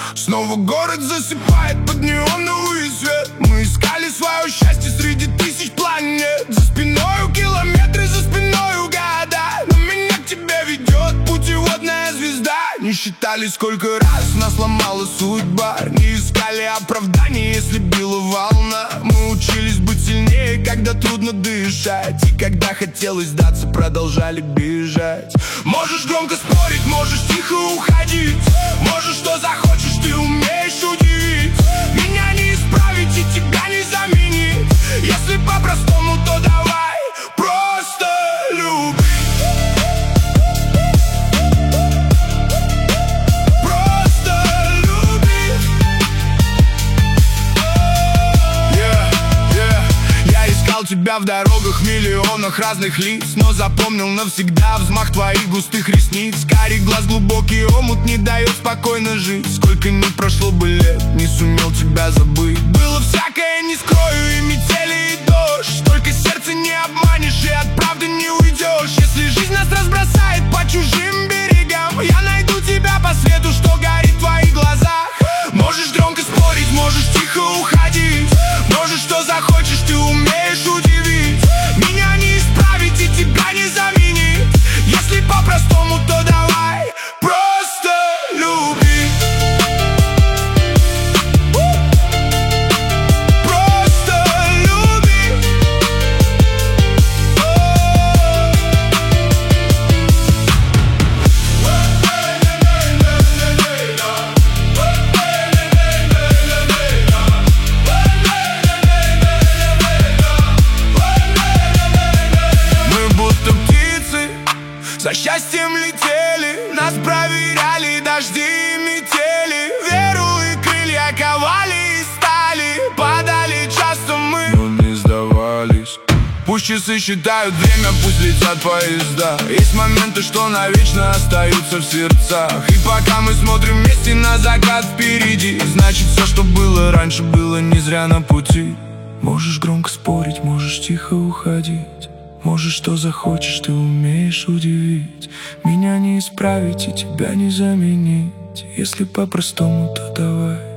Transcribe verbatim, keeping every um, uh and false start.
Снова город засыпает под неоновый свет. Мы искали свое счастье среди тысяч планет. За спиною километры, за спиною года, но меня к тебе ведет путеводная звезда. Не считали, сколько раз нас ломала судьба, не искали оправданий, если била волна. Мы учились быть сильнее, когда трудно дышать, и когда хотелось сдаться, продолжали бежать. Можешь громко спорить, можешь тихо уходить, можешь что захочешь, ты умеешь удивить. Меня не исправить и тебя не заменить. Если по-простому, то давай просто любить. Тебя в дорогах, миллионах разных лиц, но запомнил навсегда взмах твоих густых ресниц. Карий глаз, глубокий омут не дает спокойно жить. Сколько ни прошло бы лет, не сумел тебя забыть. Было всякое, не скрою, и метели, и дождь. Только сердце не обманешь, и от правды не уйдешь. Если жизнь нас разбросает по чужим берегам, я найду тебя по свету, что горит в твоих глазах. Можешь громко спорить, можешь тихо уходить, можешь что захочешь, ты умеешь удивить. Меня не исправить и тебя не заменить. Если по-простому, то давай просто люби. Просто люби. За счастьем летели, нас проверяли дожди и метели. Веру и крылья ковали и стали, падали часто мы, но не сдавались. Пусть часы считают время, пусть летят поезда. Есть моменты, что навечно остаются в сердцах. И пока мы смотрим вместе на закат впереди, значит все, что было раньше, было не зря на пути. Можешь громко спорить, можешь тихо уходить, можешь что захочешь, ты умеешь удивить. Меня не исправить и тебя не заменить. Если по-простому, то давай